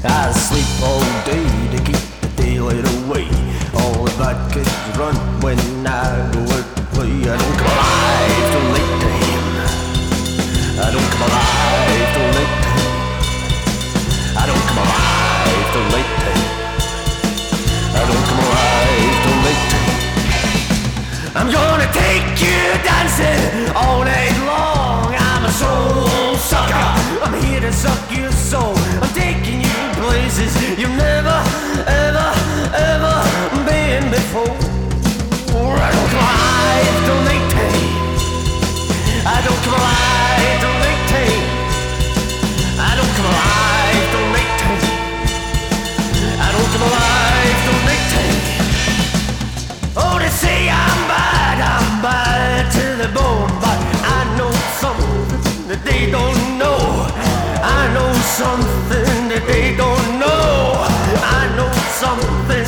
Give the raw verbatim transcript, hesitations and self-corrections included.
I sleep all day to keep the daylight away. All the bad kids run when I go out to play. I don't come alive till late to him. I don't come alive till late to him. I don't come alive till late to him. I don't come alive till late to him. I'm gonna take you dancing all night long. I'm a soul sucker. I'm here to suck your soul. I'm taking you places you've never, ever, ever been before. I don't come alive till late to him. I don't come alive till late to him. I don't come alive till late to him. I don't come alive till late to him. Oh, they say I'm bad, I'm bad to the bone, but I know something that they don't know. I know something that they don't know. I know something